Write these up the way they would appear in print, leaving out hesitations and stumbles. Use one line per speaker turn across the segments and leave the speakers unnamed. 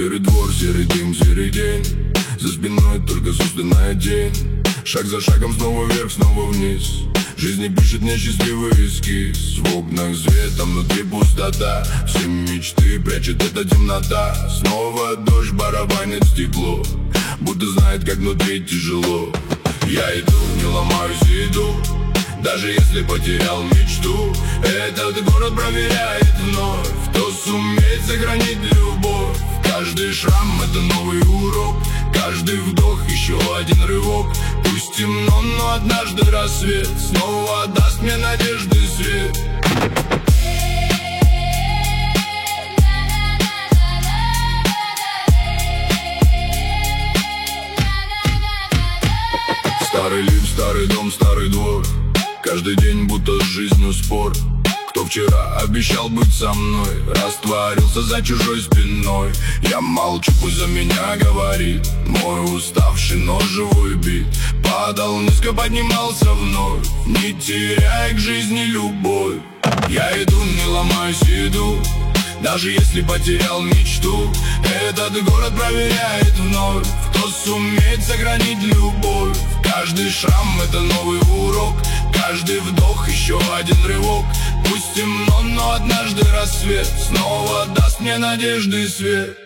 Серый двор, серый дым, серый день. За спиной только собственная тень. Шаг за шагом снова вверх, снова вниз. Жизнь пишет мне счастливый эскиз. В окнах свет, а внутри пустота. Все мечты прячет эта темнота. Снова дождь барабанит стекло, будто знает, как внутри тяжело. Я иду, не ломаюсь и иду, даже если потерял мечту. Этот город проверяет вновь, кто сумеет сохранить любовь. Каждый шрам — это новый урок, каждый вдох — еще один рывок. Пусть темно, но однажды рассвет снова даст мне надежды свет. Старый лифт, старый дом, старый двор. Каждый день будто с жизнью спор. Кто вчера обещал быть со мной, растворился за чужой спиной. Я молчу, пусть за меня говорит мой уставший, но живой бит. Падал низко, поднимался вновь, не теряя к жизни любовь. Я иду, не ломаюсь, иду, даже если потерял мечту. Этот город проверяет вновь, кто сумеет сохранить любовь. Каждый шрам — это новый урок, каждый вдох — еще один рывок. Пусть темно, но однажды рассвет снова даст мне надежды свет.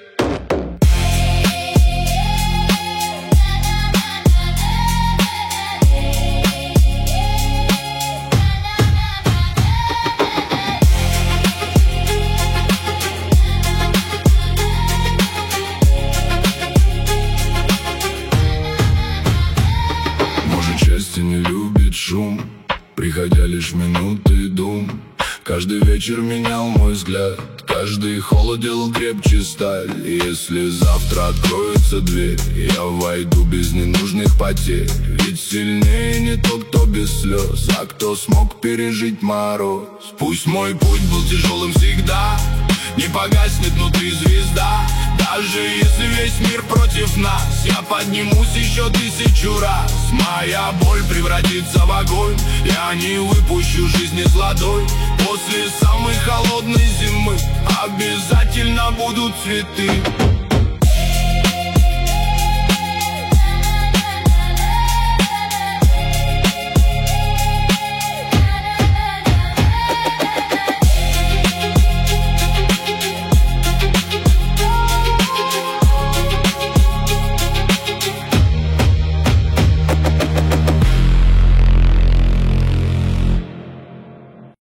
Счастье не любит шум, приходя лишь минуты дум. Каждый вечер менял мой взгляд, каждый холод делал крепче сталь. И если завтра откроется дверь, я войду без ненужных потерь. Ведь сильнее не тот, кто без слез, а кто смог пережить мороз. Пусть мой путь был тяжелым всегда, не погаснет внутри звезда. Даже если весь мир против нас, я поднимусь еще 1000 раз. Моя боль превратится в огонь, я не выпущу жизнь из ладонь. После самой холодной зимы обязательно будут цветы.